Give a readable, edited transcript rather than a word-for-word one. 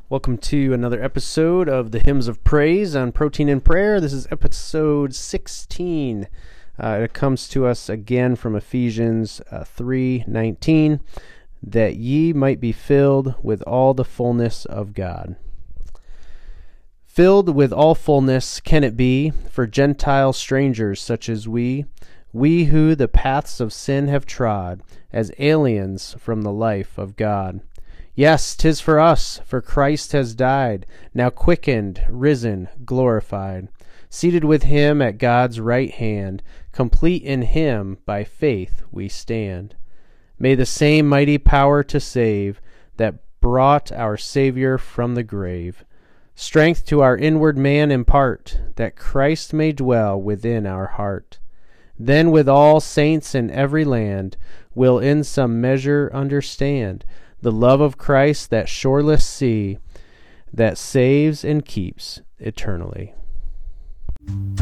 Welcome to another episode of the Hymns of Praise on Protein and Prayer. This is episode 16. It comes to us again from Ephesians 3:19, that ye might be filled with all the fullness of God. Filled with all fullness can it be for Gentile strangers such as we who the paths of sin have trod, as aliens from the life of God. Yes, 'tis for us, for Christ has died, now quickened, risen, glorified, seated with him at God's right hand, complete in him by faith we stand. May the same mighty power to save that brought our Savior from the grave, strength to our inward man impart, that Christ may dwell within our heart. Then with all saints in every land will in some measure understand the love of Christ, that shoreless sea, that saves and keeps eternally.